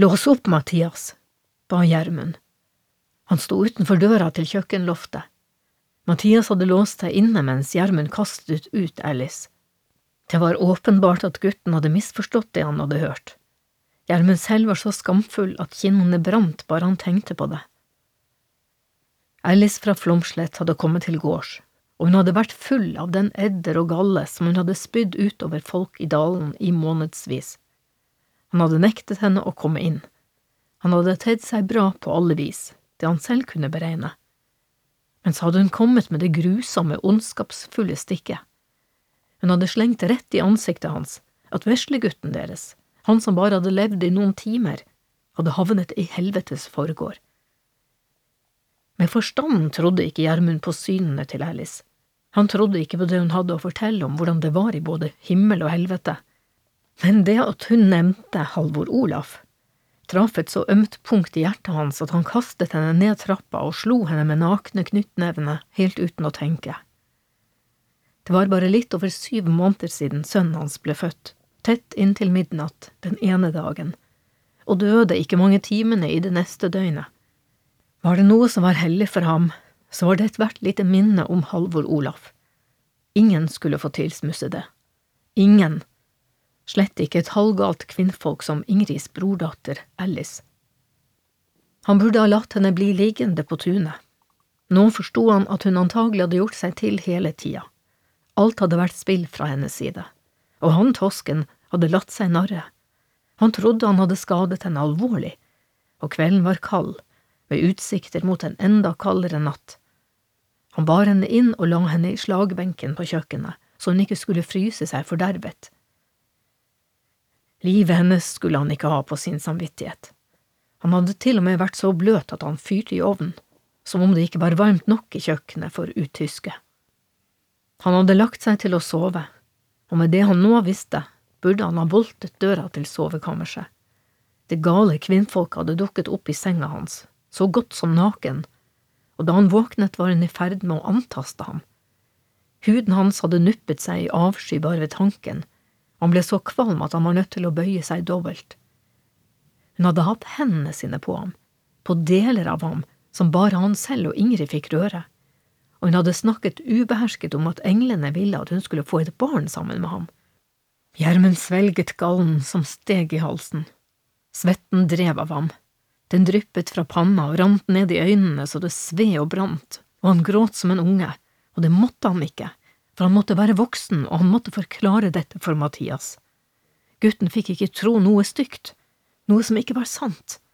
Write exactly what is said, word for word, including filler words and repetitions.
Lås opp, Mathias, ba Gjermund. Han sto utenfor døra til kjøkkenloftet. Mathias hadde låst seg inne mens Gjermund kastet ut Alice. Det var åpenbart at gutten hadde misforstått det han hadde hørt. Gjermund selv var så skamfull at kinnene brant bare han tenkte på det. Alice fra Flomslett hadde kommet til gårds, og hun hadde vært full av den edder og galle som hun hadde spydd utover folk i dalen i månedsvis. Han hadde nektet henne å komme inn. Han hadde tedd seg bra på alle vis, det han selv kunne beregne. Men så hadde hun kommet med det grusomme, ondskapsfulle stikket. Hun hadde slengt rett i ansiktet hans, at veslegutten deres, han som bare hadde levd i noen timer, hadde havnet i helvetes forgård. Med forstanden trodde ikke Gjermund på synene til Alice. Han trodde ikke på det hun hadde å fortelle om hvordan det var i både himmel og helvete. Men det at hun nevnte Halvor Olaf, traff et så ømt punkt i hjertet hans at han kastet henne ned trappa og slo henne med nakne knyttnevene helt uten å tenke. Det var bare litt over syv måneder siden sønnen hans ble født, tett inntil midnatt den ene dagen, og døde ikke mange timene i det neste døgnet. Var det noe som var hellig for ham, så var det et hvert lite minne om Halvor Olaf. Ingen skulle få tilsmusse det. Ingen. Slett ikke et halvgalt kvinnfolk som Ingrids brordatter, Alice. Han burde ha latt henne bli liggende på tunet. Nå forsto han at hun antagelig hadde gjort seg til hele tida. Alt hadde vært spill fra hennes side, og han, tosken, hadde latt seg narre. Han trodde han hadde skadet henne alvorlig, og kvelden var kald, med utsikter mot en enda kaldere natt. Han bar henne inn og la henne i slagbenken på kjøkkenet, så hun ikke skulle fryse seg fordervet. Livet hennes skulle han ikke ha på sin samvittighet. Han hadde til og med vært så bløt at han fyrte i ovnen, som om det ikke var varmt nok i kjøkkenet for uttyske. Han hadde lagt seg til å sove, og med det han nå visste, burde han ha boltet døra til sovekammerset. Det gale kvinnfolk hadde dukket opp i senga hans, så godt som naken, og da han våknet var hun i ferd med å antaste ham. Huden hans hadde nuppet seg i avsky bare ved tanken, og han ble så kvalm at han var nødt til å bøye seg dobbelt. Hun hadde hatt hendene sine på ham, på deler av ham som bare han selv og Ingrid fikk røre, og hun hadde snakket ubehersket om at englene ville at hun skulle få et barn sammen med ham. Gjermund svelget gallen som steg i halsen. Svetten drev av ham. Den dryppet fra panna og rant ned i øynene så det sved og brant, og han gråt som en unge, og det måtte han ikke, for han måtte være voksen, og han måtte forklare dette for Mathias. Gutten fikk ikke tro noe stygt, noe som ikke var sant,